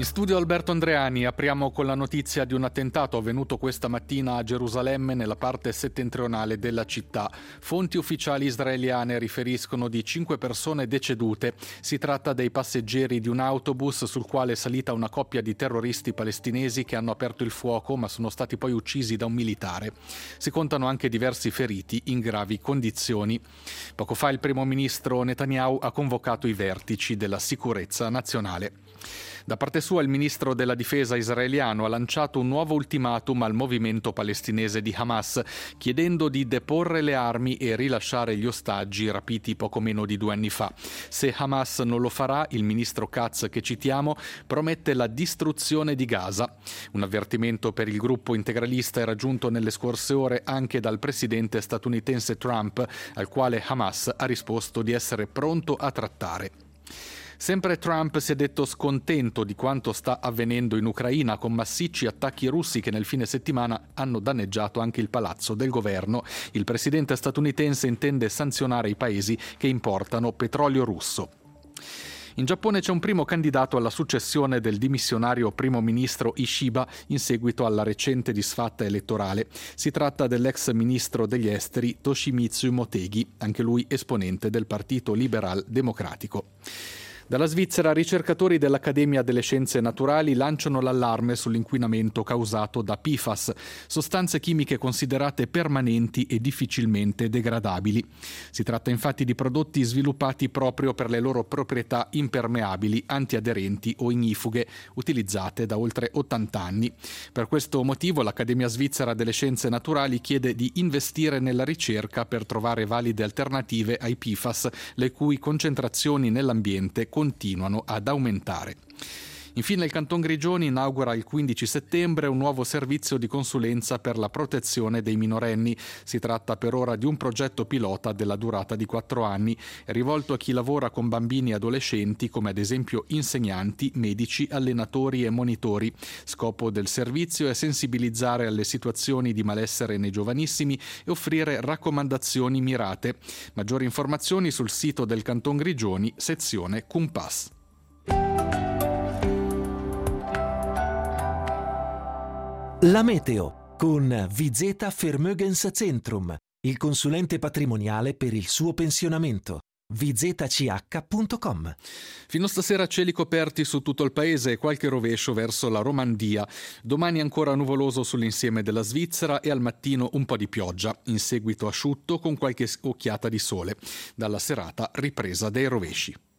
In studio Alberto Andreani, apriamo con la notizia di un attentato avvenuto questa mattina a Gerusalemme nella parte settentrionale della città. Fonti ufficiali israeliane riferiscono di 5 persone decedute. Si tratta dei passeggeri di un autobus sul quale è salita una coppia di terroristi palestinesi che hanno aperto il fuoco ma sono stati poi uccisi da un militare. Si contano anche diversi feriti in gravi condizioni. Poco fa il primo ministro Netanyahu ha convocato i vertici della sicurezza nazionale. Da parte sua il ministro della difesa israeliano ha lanciato un nuovo ultimatum al movimento palestinese di Hamas, chiedendo di deporre le armi e rilasciare gli ostaggi rapiti poco meno di 2 anni fa. Se Hamas non lo farà, il ministro Katz, che citiamo, promette la distruzione di Gaza. Un avvertimento per il gruppo integralista è raggiunto nelle scorse ore anche dal presidente statunitense Trump, al quale Hamas ha risposto di essere pronto a trattare. Sempre Trump si è detto scontento di quanto sta avvenendo in Ucraina, con massicci attacchi russi che nel fine settimana hanno danneggiato anche il palazzo del governo. Il presidente statunitense intende sanzionare i paesi che importano petrolio russo. In Giappone c'è un primo candidato alla successione del dimissionario primo ministro Ishiba in seguito alla recente disfatta elettorale. Si tratta dell'ex ministro degli esteri Toshimitsu Motegi, anche lui esponente del Partito Liberal Democratico. Dalla Svizzera, ricercatori dell'Accademia delle Scienze Naturali lanciano l'allarme sull'inquinamento causato da PFAS, sostanze chimiche considerate permanenti e difficilmente degradabili. Si tratta infatti di prodotti sviluppati proprio per le loro proprietà impermeabili, antiaderenti o ignifughe, utilizzate da oltre 80 anni. Per questo motivo l'Accademia Svizzera delle Scienze Naturali chiede di investire nella ricerca per trovare valide alternative ai PFAS, le cui concentrazioni nell'ambiente continuano ad aumentare. Infine il Canton Grigioni inaugura il 15 settembre un nuovo servizio di consulenza per la protezione dei minorenni. Si tratta per ora di un progetto pilota della durata di 4 anni, rivolto a chi lavora con bambini e adolescenti come ad esempio insegnanti, medici, allenatori e monitori. Scopo del servizio è sensibilizzare alle situazioni di malessere nei giovanissimi e offrire raccomandazioni mirate. Maggiori informazioni sul sito del Canton Grigioni, sezione Cumpas. La meteo con Vizeta Vermögenszentrum, il consulente patrimoniale per il suo pensionamento. vzch.com. Fino stasera cieli coperti su tutto il paese e qualche rovescio verso la Romandia. Domani ancora nuvoloso sull'insieme della Svizzera e al mattino un po' di pioggia, in seguito asciutto con qualche occhiata di sole. Dalla serata ripresa dei rovesci.